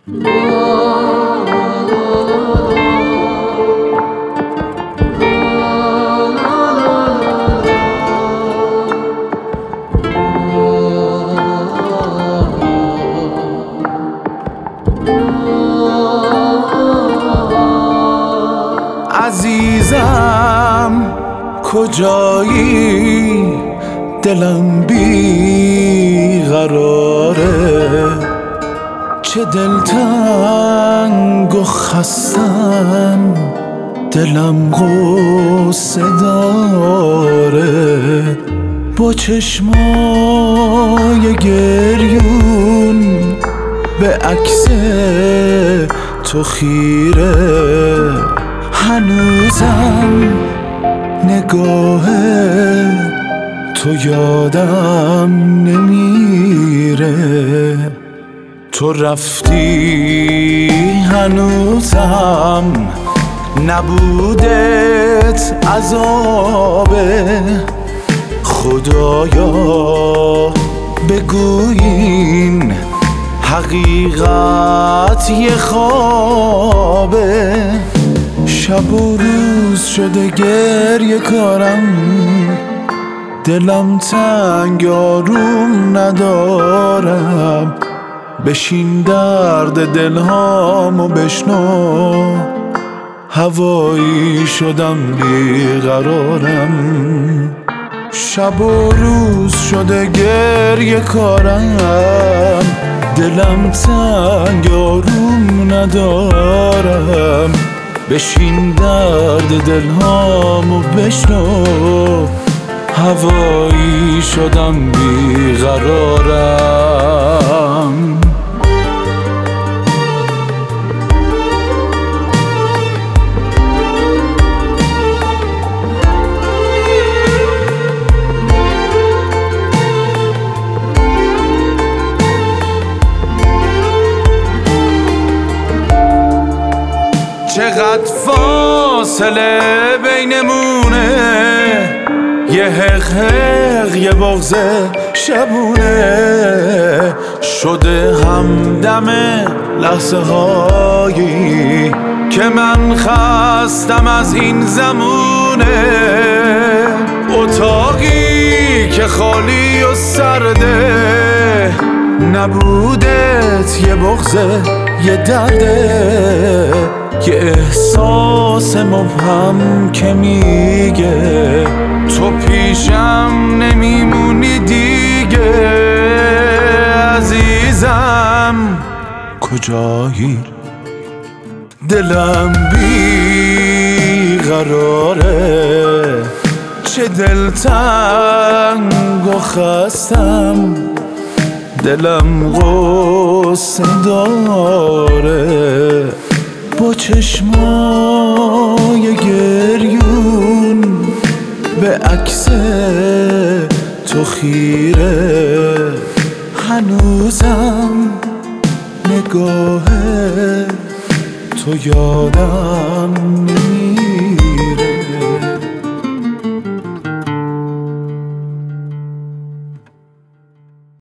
عزیزم کجایی؟ دلم بی قراره، چه دلتنگ و خستم، دلم غصه داره. با چشمای گریون به عکس تو خیره، هنوزم نگاه تو یادم نمیره. تو رفتی هنوزم نبودت عذابه. خدایا بگوین حقیقت یه خوابه. شب و روز شده گریه کارم، دلم تنگ آروم ندارم. بشین درد دلهامو بشنو، هوایی شدم بیقرارم. شب و روز شده گریه کارم، دلم تنگ آروم ندارم. بشین درد دلهامو بشنو، هوایی شدم بیقرارم. چقدر فاصله بینمونه، یه حق یه بغض شبونه. شده همدم لحظه هایی که من خستم از این زمونه. اتاقی که خالی و سرده، نبودت یه بغضه یه درده. یه احساس مبهم که میگه تو پیشم نمیمونی دیگه. عزیزم کجایی؟ دلم بی قراره، چه دلتنگ و خستم، دلم غصه داره. با چشمای گریون به عکس تو خیره، هنوزم نگاه تو یادم نمیره.